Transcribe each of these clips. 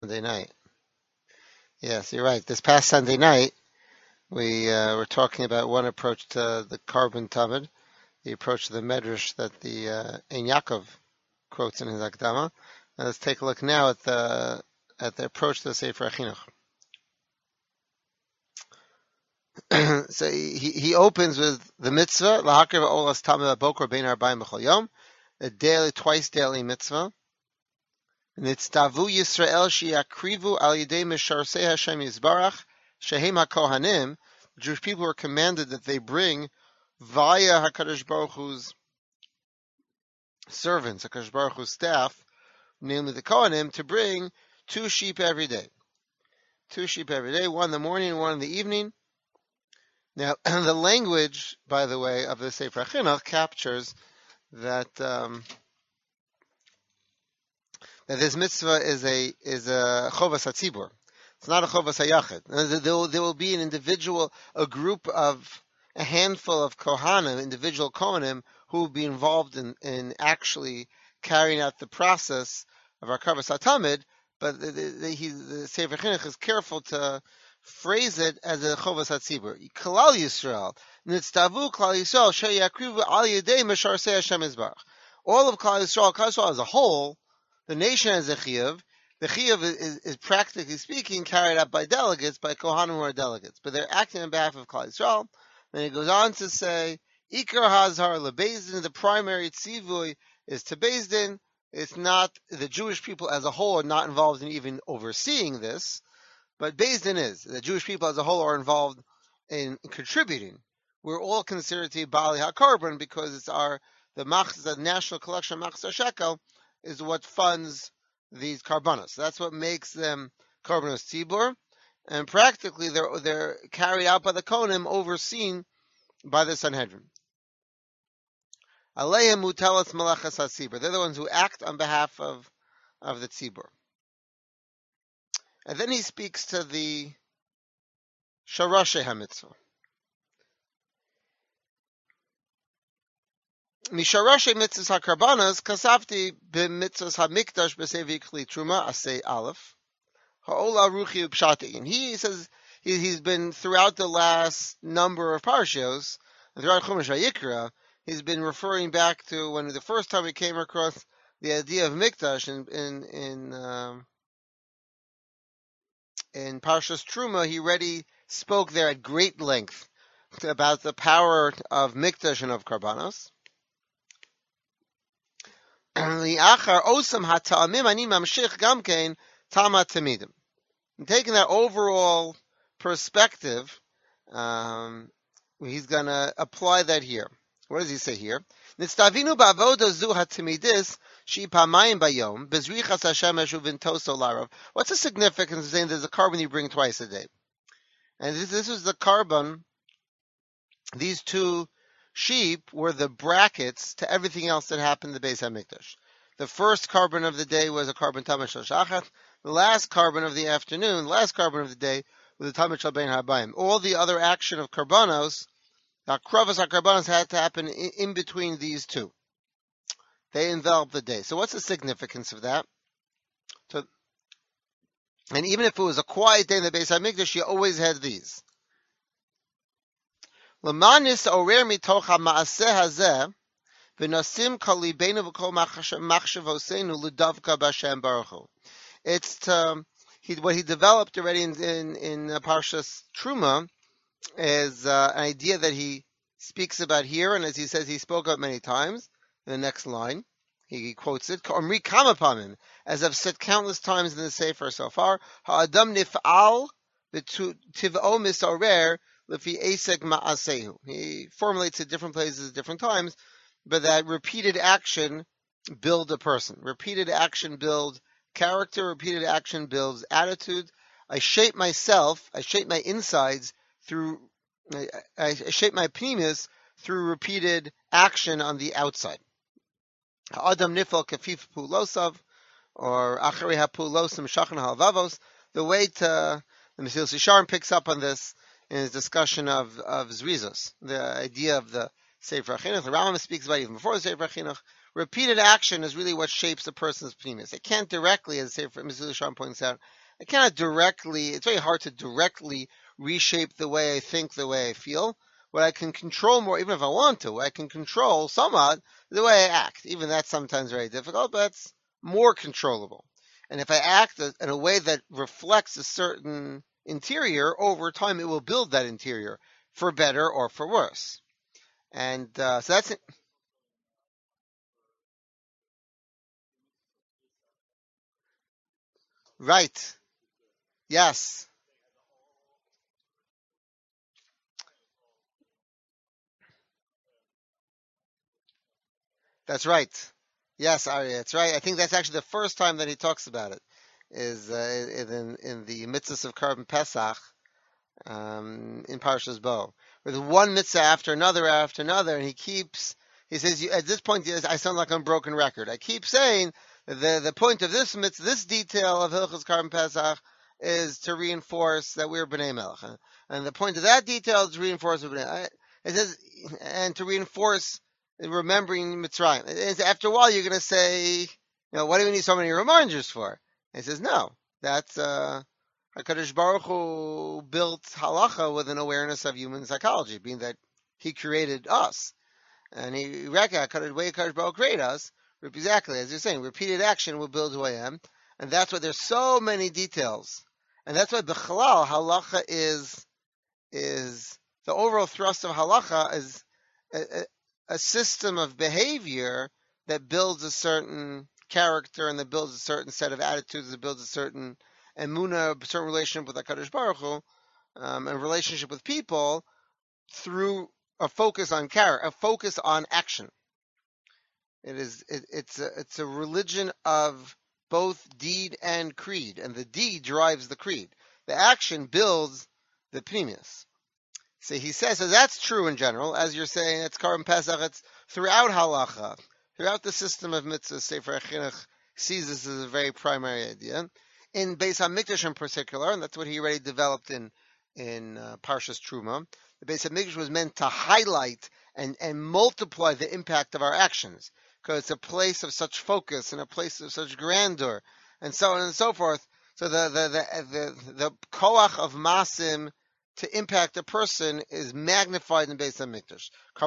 Sunday night. Yes, you're right. This past Sunday night, we were talking about one approach to the carbon Talmud, the approach to the Medrash that the Ein Yaakov quotes in his Akdama. And let's take a look now at the approach to the Sefer Chinuch. So he opens with the mitzvah lahakriv olas tamid bokor bein arbaim b'chol yom, a twice daily mitzvah. Nitztavu Yisrael sheyakrivu al yidei misharsei Hashem Yisbarach shehem hakohanim. The Jewish people were commanded that they bring via Hakadosh Baruch Hu's servants, Hakadosh Baruch Hu's staff, namely the Kohanim, to bring 2 sheep every day. 2 sheep every day, one in the morning and one in the evening. Now, the language, by the way, of the Sefer Chinuch captures that that this mitzvah is a chovas hatzibur. It's not a chovas hayachid. There will be an individual, a handful of kohanim, individual kohanim, who will be involved in actually carrying out the process of our kavas hatamid. But the Sefer Chinuch is careful to phrase it as a chovas hatzibur. Klal Yisrael nitztavu klal Yisrael sheyakrivu al yedei misharsei Hashem Yisbarach. All of Klal Yisrael as a whole, the nation has a chiyuv. The chiyuv is practically speaking carried out by delegates, by kohanim who are delegates, but they're acting on behalf of Klal Yisrael. Then it goes on to say, Ikar Hazar LeBezdin, the primary tzivui is to Bezdin. It's not, the Jewish people as a whole are not involved in even overseeing this, but Bezdin is. The Jewish people as a whole are involved in contributing. We're all considered to be Bali HaKarban because it's the national collection Machzor Shekel is what funds these karbanos. That's what makes them karbanos tzibur, and practically they're carried out by the kohanim, overseen by the Sanhedrin. Aleim mutelas malachas hatzibur. They're the ones who act on behalf of the tzibur. And then he speaks to the sharashe hamitzvah. Misharashe mitzvahs hakarbanos kasafti b'mitzvahs hamikdash b'sevi kli truma asay aleph ha'ola ruchi upshati. And he says he's been throughout the last number of parshos, throughout Chumash Vayikra, he's been referring back to when the first time he came across the idea of mikdash in Parshas Truma. He already spoke there at great length about the power of mikdash and of karbanos. And taking that overall perspective, he's going to apply that here. What does he say here? What's the significance of saying there's a carbon you bring twice a day? And this was the carbon. These 2 sheep were the brackets to everything else that happened in the Beis HaMikdash. The first carbon of the day was a carbon Tamid Shel Shachat. The last carbon of the afternoon, the last carbon of the day, was the Tamid Shel Bein HaBayim. All the other action of karbanos, kravas karbanos, had to happen in between these 2. They enveloped the day. So what's the significance of that? And even if it was a quiet day in the Beis HaMikdash, you always had these. Lamanis orer mitoch ha'maaseh hazeh v'nosim kol libeinu v'kol machshavosenu l'davka b'Hashem Baruch Hu. It's what he developed already in Parshas Truma is an idea that he speaks about here, and as he says, he spoke about many times. In the next line, he quotes it, Omri kama pamim, as I've said countless times in the Sefer so far, ha'adam nif'al v'tiv'o misorer l'fi esek ma'asehu. He formulates it different places at different times, but that repeated action builds a person. Repeated action builds character. Repeated action builds attitude. I shape my insides I shape my pnimis through repeated action on the outside. Ha'adam nifal kafif pulosav, or achari ha'pulosim shachan halvavos. The Mesilas Yesharim picks up on this in his discussion of Zrizos, the idea of the Sefer Chinuch. The Rambam speaks about it even before the Sefer Chinuch, repeated action is really what shapes a person's pnimis. It can't directly, as Mr. Lushan points out, it cannot directly, it's very hard to directly reshape the way I think, the way I feel. What I can control more, even if I want to, I can control somewhat the way I act. Even that's sometimes very difficult, but it's more controllable. And if I act in a way that reflects a certain interior, over time it will build that interior for better or for worse. And so that's it. Right. Yes. That's right. Yes, Arya, that's right. I think that's actually the first time that he talks about it, is in the mitzvahs of Korban Pesach, in Parshas Bo, with one mitzvah after another, and he says, at this point, I sound like I'm a broken record. I keep saying the point of this mitzvah, this detail of Hilchos Korban Pesach, is to reinforce that we're Bnei Melech, and the point of that detail is to reinforce it says, and to reinforce remembering Mitzrayim. After a while, you're going to say, what do we need so many reminders for? And he says, no, that's HaKadosh Baruch Hu built halacha with an awareness of human psychology, being that he created us. And he recognized the way HaKadosh Baruch Hu created us, exactly as you're saying, repeated action will build who I am. And that's why there's so many details. And that's why B'chalal, halacha is the overall thrust of halacha is a system of behavior that builds a certain character and that builds a certain set of attitudes, that builds a certain emunah, a certain relationship with HaKadosh Baruch Hu, and relationship with people through a focus on character, a focus on action. It's a religion of both deed and creed, and the deed drives the creed. The action builds the pnimius. So he says, so that's true in general, as you're saying, it's Korban Pesach, it's throughout halacha, throughout the system of mitzvahs. Sefer HaChinuch sees this as a very primary idea. In Beis HaMikdash in particular, and that's what he already developed in Parshas Truma, the Beis HaMikdash was meant to highlight and multiply the impact of our actions, because it's a place of such focus and a place of such grandeur, and so on and so forth. So the koach of masim to impact a person is magnified in Beis HaMikdash.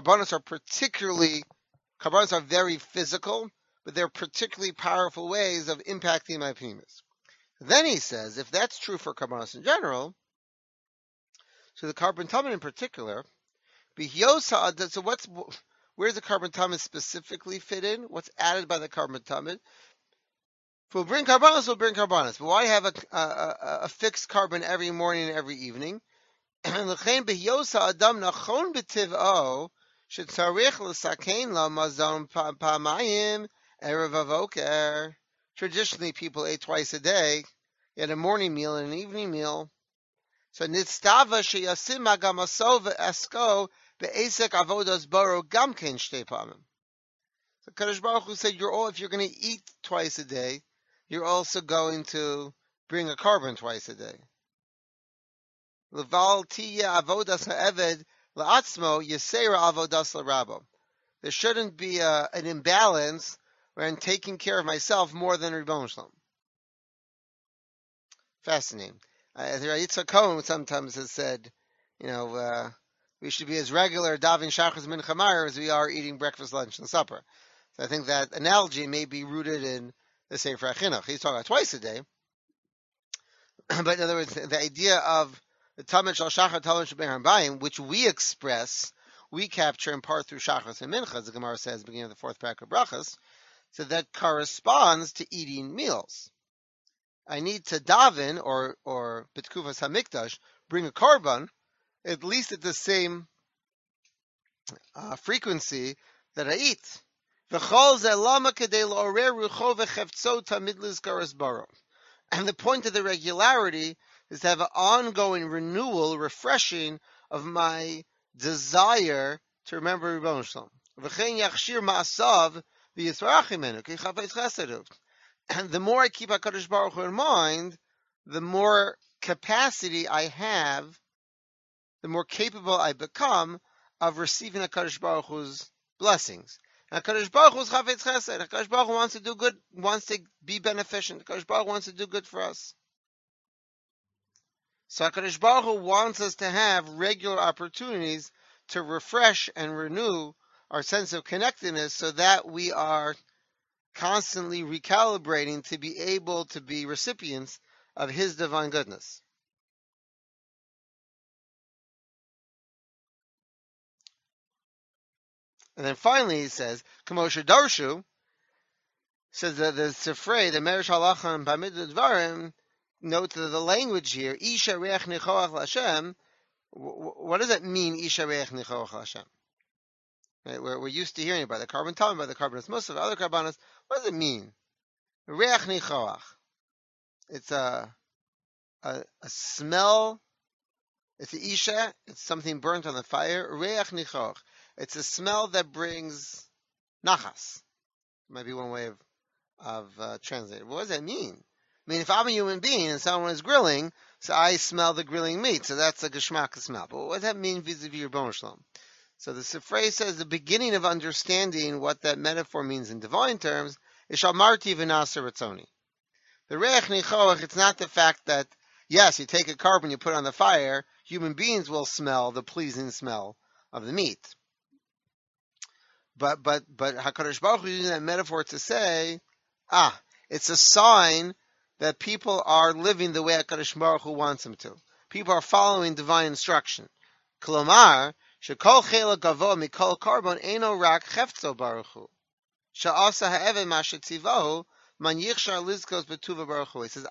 Karbanos are very physical, but they're particularly powerful ways of impacting my pnimis. Then he says, if that's true for Karbanos in general, so the Korban Tamid in particular, so where does the Korban Tamid specifically fit in? What's added by the Korban Tamid? If we'll bring Karbanos, we'll bring Karbanos. But why have a fixed carbon every morning and every evening? L'chein b'yosa adam nachon b'tiv'o shetzarich l'sakein la mazon pamayim erev avoker. Traditionally, people ate twice a day. You had a morning meal and an evening meal. So nitztava sheyasim agamaso v'esko be'esek avodas baro gamken shtei pamim. So Kadosh Baruch Hu said, if you're going to eat twice a day, you're also going to bring a carbon twice a day. Leval tiya avodas ha'eved la'atzmo yesera avodas la'rabo. There shouldn't be an imbalance where I'm taking care of myself more than Ribbon Shalom. Fascinating. Yitzhak Cohen sometimes has said, we should be as regular davening shachris mincha ma'ariv as we are eating breakfast, lunch, and supper. So I think that analogy may be rooted in the Sefer HaChinuch. He's talking about twice a day. But in other words, the idea of the Tamid Shal Shachar Tamid Shal Be'er Bayim, which we capture in part through Shachris and Mincha, as the Gemara says, beginning of the fourth parak of Brachas, so that corresponds to eating meals. I need to daven, or B'tkufas HaMikdash, bring a korban, at least at the same frequency that I eat. And the point of the regularity is to have an ongoing renewal, refreshing of my desire to remember Ribbon Shalom. And the more I keep HaKadosh Baruch Hu in mind, the more capacity I have, the more capable I become of receiving HaKadosh Baruch Hu's blessings. HaKadosh Baruch Hu is Chafetz Chesed. HaKadosh Baruch Hu wants to do good, wants to be beneficent. HaKadosh Baruch Hu wants to do good for us. So HaKadosh Baruch Hu wants us to have regular opportunities to refresh and renew our sense of connectedness so that we are constantly recalibrating to be able to be recipients of His divine goodness. And then finally he says, Kamosha Darshu, says that the Sifrei, the Meresh Halacha and Bamid Dvarim, note the language here, Isha Reach Nichoach L'Hashem. What does that mean, Isha Reich Nichoach Hashem? Right, we're used to hearing about the carbon talmud, by the carbonus musaf, other carbonas. What does it mean? Reich Nichoach. It's a smell. It's an Isha. It's something burnt on the fire. Reich Nichoach. It's a smell that brings nachas. Might be one way of translating. What does that mean? I mean, if I'm a human being and someone is grilling, so I smell the grilling meat, so that's a geshmak smell. But what does that mean vis-a-vis your Rebbeinu Shalom? So the Sifrei says the beginning of understanding what that metaphor means in divine terms is Shalmarti v'nasa ratzoni. The Reich Nichoach, it's not the fact that, yes, you take a carbon, you put it on the fire, human beings will smell the pleasing smell of the meat. But HaKadosh Baruch Hu is using that metaphor to say, it's a sign that people are living the way HaKadosh Baruch Hu wants them to. People are following divine instruction. Klomar, shekol chelak gavo mikol karbon eino rak cheftzo Baruch Hu. Sha'asa ha'even ma shetzivahu man yichshar lizkos betuva Baruch Hu. He says,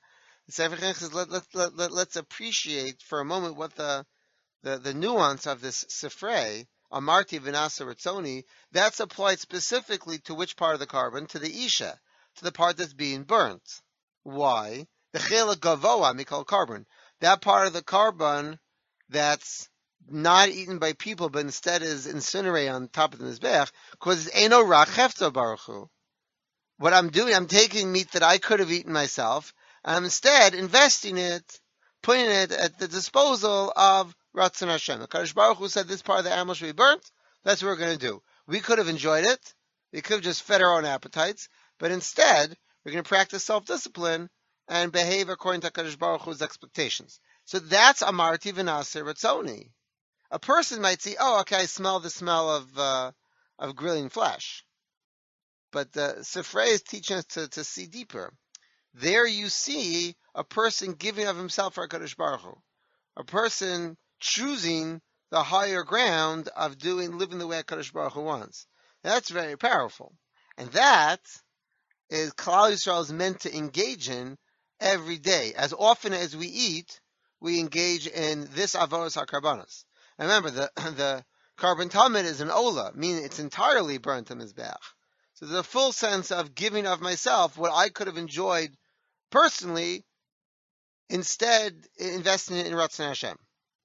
let's appreciate for a moment what the nuance of this Sifrei, Amarti v'nasa ritzoni, that's applied specifically to which part of the carbon? To the Isha, to the part that's being burnt. Why? The chelak gavoa mikol carbon. That part of the carbon that's not eaten by people, but instead is incinerated on top of the mizbech, because it's eno rak hefto baruch hu. What I'm doing, I'm taking meat that I could have eaten myself, and I'm instead investing it, putting it at the disposal of Ratzon Hashem. The Kadosh Baruch Hu said this part of the animal should be burnt. That's what we're going to do. We could have enjoyed it. We could have just fed our own appetites, but instead, we're going to practice self-discipline and behave according to HaKadosh Baruch Hu's expectations. So that's Amarti v'naseh ratzoni. A person might see, okay, I smell the smell of grilling flesh. But the Sifrei is teaching us to see deeper. There you see a person giving of himself for HaKadosh Baruch Hu. A person choosing the higher ground of living the way HaKadosh Baruch Hu wants. That's very powerful. And that is Klal Yisrael is meant to engage in every day. As often as we eat, we engage in this avodas hakarbanos. And remember, the carbon talmud is an ola, meaning it's entirely burnt to mizbeach. So there's a full sense of giving of myself what I could have enjoyed personally, instead investing it in Ratzon Hashem.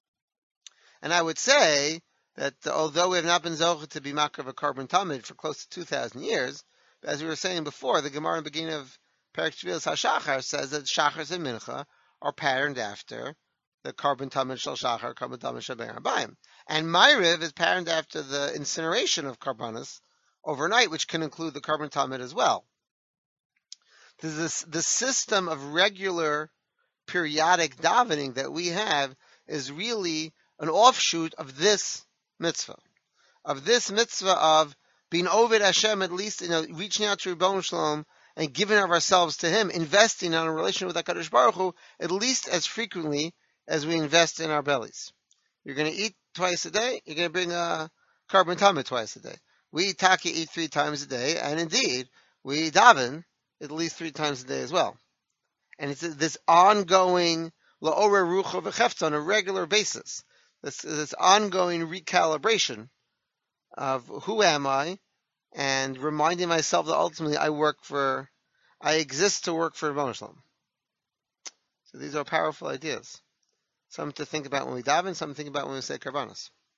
And I would say that although we have not been zocheh to be makar of a carbon talmud for close to 2,000 years, as we were saying before, the Gemara in the beginning of Perek Tfilas HaShachar says that Shachar and Mincha are patterned after the carbon talmud shel Shachar, carbon talmud shel Bein Habayim. And Ma'ariv is patterned after the incineration of carbonas overnight, which can include the carbon talmud as well. The system of regular periodic davening that we have is really an offshoot of this mitzvah. Of being Oved Hashem, at least, reaching out to Rebbeinu Shalom and giving of ourselves to Him, investing in a relation with HaKadosh Baruch Hu, at least as frequently as we invest in our bellies. You're going to eat twice a day, you're going to bring a carbon talmud twice a day. We Taki eat 3 times a day, and indeed, we daven at least 3 times a day as well. And it's this ongoing la'oreh rucha v'chefta on a regular basis. This ongoing recalibration of who am I, and reminding myself that ultimately I exist to work for Rebbeinu Shalom. So these are powerful ideas. Something to think about when we daven, something to think about when we say karbanos.